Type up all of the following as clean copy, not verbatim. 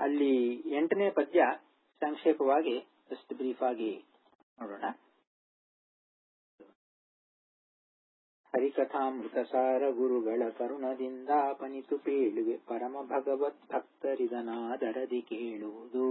ಅಲ್ಲಿ 8ನೇ ಪದ್ಯ ಸಂಕ್ಷೇಪವಾಗಿ just brief ಆಗಿ ನೋಡೋಣ. ಹರಿಕಥಾಮೃತಸಾರ ಗುರುಗಳ ಕರುಣದಿಂದಾಪನಿತು ಪೇಳುವೆ ಪರಮ ಭಗವತ್ ಭಕ್ತರಿದನಾದರದಿ ಕೇಳುವುದು.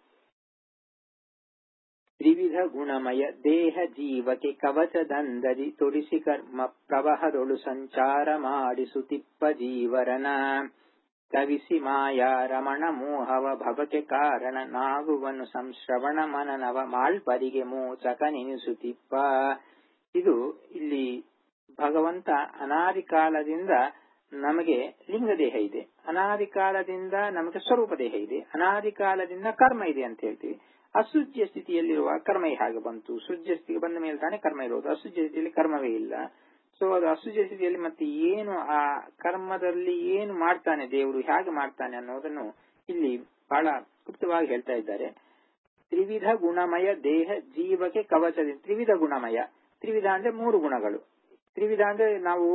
ತ್ರಿವಿಧ ಗುಣಮಯ ದೇಹ ಜೀವಕ್ಕೆ ಕವಚದಂದದಿ ತೊಡಿಸಿ ಕರ್ಮ ಪ್ರವಹದೊಳು ಸಂಚಾರ ಮಾಡಿಸುತ್ತಿಪ್ಪ ಜೀವರನ ಕವಿಸಿ ಮಾಯಾ ರಮಣ ಮೋಹವ ಭವಕ್ಕೆ ಕಾರಣ ನಾಗುವನು ಸಂಶ್ರವಣ ಮನನವ ಮಾಳ್ಪರಿಗೆ ಮೋಚಕ ನೆನೆಸುತ್ತಿಪ್ಪ. ಇದು ಇಲ್ಲಿ ಭಗವಂತ ಅನಾದಿ ಕಾಲದಿಂದ ನಮಗೆ ಲಿಂಗ ದೇಹ ಇದೆ, ಅನಾದಿ ಕಾಲದಿಂದ ನಮಗೆ ಸ್ವರೂಪ ದೇಹ ಇದೆ, ಅನಾದಿ ಕಾಲದಿಂದ ಕರ್ಮ ಇದೆ ಅಂತ ಹೇಳ್ತೀವಿ. ಅಸುಜ್ಯ ಸ್ಥಿತಿಯಲ್ಲಿರುವ ಕರ್ಮ ಹೇಗೆ ಬಂತು? ಸುಜ್ಯ ಸ್ಥಿತಿಗೆ ಬಂದ ಮೇಲೆ ತಾನೇ ಕರ್ಮ ಇರೋದು. ಅಸುಜ್ಯ ಸ್ಥಿತಿಯಲ್ಲಿ ಕರ್ಮವೇ ಇಲ್ಲ. ಸೊ ಅದು ಅಸುಜ್ಯ ಸ್ಥಿತಿಯಲ್ಲಿ ಮತ್ತೆ ಏನು ಆ ಕರ್ಮದಲ್ಲಿ ಏನು ಮಾಡ್ತಾನೆ ದೇವರು, ಹೇಗೆ ಮಾಡ್ತಾನೆ ಅನ್ನೋದನ್ನು ಇಲ್ಲಿ ಬಹಳ ಗುಪ್ತವಾಗಿ ಹೇಳ್ತಾ ಇದ್ದಾರೆ. ತ್ರಿವಿಧ ಗುಣಮಯ ದೇಹ ಜೀವಕ್ಕೆ ಕವಚದಿಂದ. ತ್ರಿವಿಧ ಗುಣಮಯ, ತ್ರಿವಿಧ ಅಂದ್ರೆ 3 ಗುಣಗಳು. ತ್ರಿವಿಧ ಅಂದ್ರೆ ನಾವು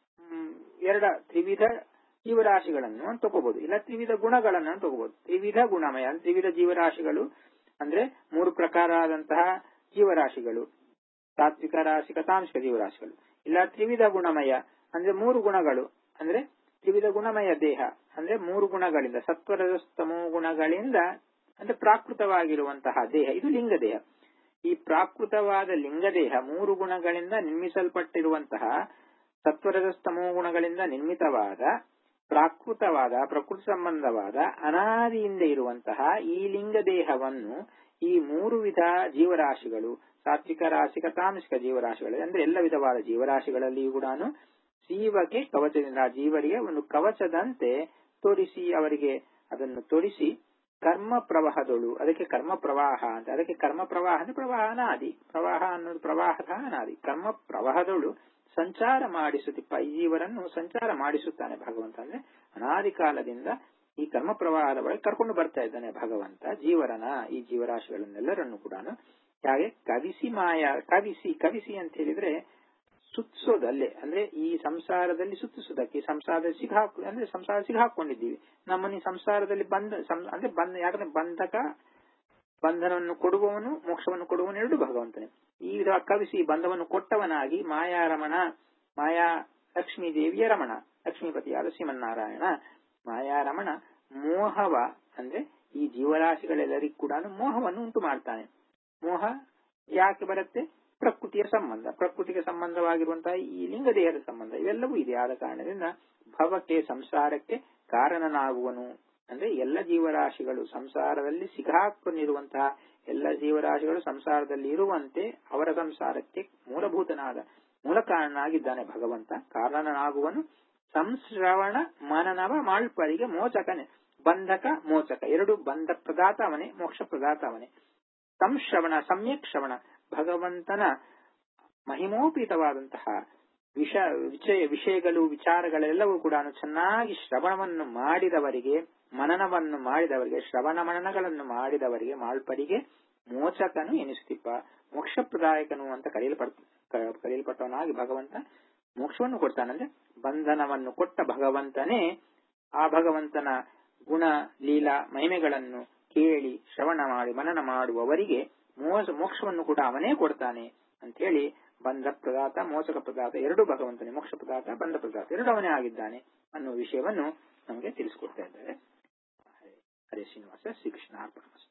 ತ್ರಿವಿಧ ಜೀವರಾಶಿಗಳನ್ನು ತಗೋಬಹುದು, ಇಲ್ಲ ತ್ರಿವಿಧ ಗುಣಗಳನ್ನು ತಗೋಬಹುದು. ತ್ರಿವಿಧ ಗುಣಮಯ ತ್ರಿವಿಧ ಜೀವರಾಶಿಗಳು ಅಂದ್ರೆ 3 ಪ್ರಕಾರವಾದಂತಹ ಜೀವರಾಶಿಗಳು, ಸಾತ್ವಿಕ ರಾಶಿಕ ತಾಮಸಿಕ ಜೀವರಾಶಿಗಳು. ಇಲ್ಲ ತ್ರಿವಿಧ ಗುಣಮಯ ಅಂದ್ರೆ 3 ಗುಣಗಳು, ಅಂದ್ರೆ ತ್ರಿವಿಧ ಗುಣಮಯ ದೇಹ ಅಂದ್ರೆ 3 ಗುಣಗಳಿಂದ ಸತ್ವರಜಸ್ತಮೋ ಗುಣಗಳಿಂದ ಅಂದ್ರೆ ಪ್ರಾಕೃತವಾಗಿರುವಂತಹ ದೇಹ, ಇದು ಲಿಂಗ ದೇಹ. ಈ ಪ್ರಾಕೃತವಾದ ಲಿಂಗದೇಹ 3 ಗುಣಗಳಿಂದ ನಿರ್ಮಿಸಲ್ಪಟ್ಟಿರುವಂತಹ ಸತ್ವರಜಸ್ತಮೋ ಗುಣಗಳಿಂದ ನಿರ್ಮಿತವಾದ ಪ್ರಾಕೃತವಾದ ಪ್ರಕೃತಿ ಸಂಬಂಧವಾದ ಅನಾದಿಯಿಂದ ಇರುವಂತಹ ಈ ಲಿಂಗ ದೇಹವನ್ನು ಈ 3 ವಿಧ ಜೀವರಾಶಿಗಳು, ಸಾತ್ವಿಕ ರಾಶಿಕ ತಾಮಸಿಕ ಜೀವರಾಶಿಗಳು ಅಂದ್ರೆ ಎಲ್ಲ ವಿಧವಾದ ಜೀವರಾಶಿಗಳಲ್ಲಿಯೂ ಕೂಡ ಜೀವಕ್ಕೆ ಕವಚದಿಂದ, ಜೀವರಿಗೆ ಒಂದು ಕವಚದಂತೆ ತೋರಿಸಿ, ಅವರಿಗೆ ಅದನ್ನು ತೋರಿಸಿ ಕರ್ಮ ಪ್ರವಾಹದೊಳು, ಅದಕ್ಕೆ ಕರ್ಮ ಪ್ರವಾಹ ಅಂತ. ಅದಕ್ಕೆ ಕರ್ಮ ಪ್ರವಾಹ ಅಂದ್ರೆ ಪ್ರವಾಹ ಅನಾದಿ, ಪ್ರವಾಹ ಅನ್ನೋದು ಪ್ರವಾಹದ ಅನಾದಿ. ಕರ್ಮ ಪ್ರವಾಹದೊಳು ಸಂಚಾರ ಮಾಡಿಸುತ್ತಿಪ್ಪ, ಈ ಜೀವರನ್ನು ಸಂಚಾರ ಮಾಡಿಸುತ್ತಾನೆ ಭಗವಂತ. ಅಂದ್ರೆ ಅನಾದಿ ಕಾಲದಿಂದ ಈ ಕರ್ಮ ಪ್ರವಾಹದ ಒಳಗೆ ಕರ್ಕೊಂಡು ಬರ್ತಾ ಇದ್ದಾನೆ ಭಗವಂತ ಜೀವರನ, ಈ ಜೀವರಾಶಿಗಳನ್ನೆಲ್ಲರನ್ನು ಕೂಡ. ಹಾಗೆ ಕವಿಸಿ ಮಾಯಾ, ಕವಿಸಿ ಅಂತ ಹೇಳಿದ್ರೆ ಸುತ್ತಿಸೋದಲ್ಲೇ, ಅಂದ್ರೆ ಈ ಸಂಸಾರದಲ್ಲಿ ಸುತ್ತಿಸೋದಕ್ಕೆ, ಸಂಸಾರದಲ್ಲಿ ಅಂದ್ರೆ ಸಂಸಾರ ಸಿಗಾಕೊಂಡಿದ್ದೀವಿ. ನಮ್ಮನ್ನು ಸಂಸಾರದಲ್ಲಿ ಯಾಕಂದ್ರೆ ಬಂಧನವನ್ನು ಕೊಡುವವನು ಮೋಕ್ಷವನ್ನು ಕೊಡುವವನು ಎರಡು ಭಗವಂತನೇ. ಈ ವಿಧ ಕವಿಸಿ ಬಂಧವನ್ನು ಕೊಟ್ಟವನಾಗಿ ಮಾಯಾರಮಣ, ಮಾಯಾ ಲಕ್ಷ್ಮೀ ದೇವಿಯ ರಮಣ, ಲಕ್ಷ್ಮೀಪತಿಯಾದ ಶ್ರೀಮನ್ನಾರಾಯಣ ಮಾಯಾರಮಣ ಮೋಹವ ಅಂದ್ರೆ ಈ ಜೀವರಾಶಿಗಳೆಲ್ಲರಿಗೂ ಕೂಡ ಮೋಹವನ್ನು ಉಂಟು ಮಾಡ್ತಾನೆ. ಮೋಹ ಯಾಕೆ ಬರುತ್ತೆ? ಪ್ರಕೃತಿಯ ಸಂಬಂಧ, ಪ್ರಕೃತಿಗೆ ಸಂಬಂಧವಾಗಿರುವಂತಹ ಈ ಲಿಂಗದೇಹದ ಸಂಬಂಧ ಇವೆಲ್ಲವೂ ಇದೆ. ಆದ ಕಾರಣದಿಂದ ಭವಕ್ಕೆ ಸಂಸಾರಕ್ಕೆ ಕಾರಣನಾಗುವನು ಅಂದ್ರೆ ಎಲ್ಲ ಜೀವರಾಶಿಗಳು ಸಂಸಾರದಲ್ಲಿ ಸಿಗಾಕೊಂಡಿರುವಂತಹ ಎಲ್ಲ ಜೀವರಾಶಿಗಳು ಸಂಸಾರದಲ್ಲಿ ಇರುವಂತೆ ಅವರ ಸಂಸಾರಕ್ಕೆ ಮೂಲಭೂತನಾದ ಮೂಲ ಕಾರಣನಾಗಿದ್ದಾನೆ ಭಗವಂತ. ಕಾರಣನಾಗುವನು ಸಂಶ್ರವಣ ಮನನವ ಮಾಳ್ಪರಿಗೆ ಮೋಚಕನೆ. ಬಂಧಕ ಮೋಚಕ ಎರಡು, ಬಂಧ ಪ್ರದಾತ ಅವನೇ, ಮೋಕ್ಷ ಪ್ರದಾತ ಅವನೇ. ಸಂಶ್ರವಣ ಸಮ್ಯಕ್ ಶ್ರವಣ, ಭಗವಂತನ ಮಹಿಮೋಪೀತವಾದಂತಹ ವಿಷಯಗಳು ವಿಚಾರಗಳೆಲ್ಲವೂ ಕೂಡ ಚೆನ್ನಾಗಿ ಶ್ರವಣವನ್ನು ಮಾಡಿದವರಿಗೆ, ಮನನವನ್ನು ಮಾಡಿದವರಿಗೆ, ಶ್ರವಣ ಮನನಗಳನ್ನು ಮಾಡಿದವರಿಗೆ ಮಾಳ್ಪರಿಗೆ ಮೋಚಕನು ಎನಿಸುತ್ತಿಪ್ಪ. ಮೋಕ್ಷಪ್ರದಾಯಕನು ಅಂತ ಕರೆಯಲ್ಪಟ್ಟವನಾಗಿ ಭಗವಂತ ಮೋಕ್ಷವನ್ನು ಕೊಡ್ತಾನಂದ್ರೆ ಬಂಧನವನ್ನು ಕೊಟ್ಟ ಭಗವಂತನೇ ಆ ಭಗವಂತನ ಗುಣ ಲೀಲಾ ಮಹಿಮೆಗಳನ್ನು ಕೇಳಿ ಶ್ರವಣ ಮಾಡಿ ಮನನ ಮಾಡುವವರಿಗೆ ಮೋಕ್ಷವನ್ನು ಕೂಡ ಅವನೇ ಕೊಡ್ತಾನೆ ಅಂತ ಹೇಳಿ ಬಂಧ ಪ್ರದಾತ ಮೋಚಕ ಪ್ರದಾತ ಎರಡು ಭಗವಂತನೇ, ಮೋಕ್ಷ ಪ್ರದಾತ ಬಂಧ ಪ್ರದಾತ ಎರಡು ಅವನೇ ಆಗಿದ್ದಾನೆ ಅನ್ನುವ ವಿಷಯವನ್ನು ನಮಗೆ ತಿಳಿಸಿಕೊಡ್ತಾ ಇದ್ದಾರೆ. ಹರೇ ಶ್ರೀನಿವಾಸ, ಶ್ರೀಕೃಷ್ಣ ಅರ್ಪಣಮಸ್ತು.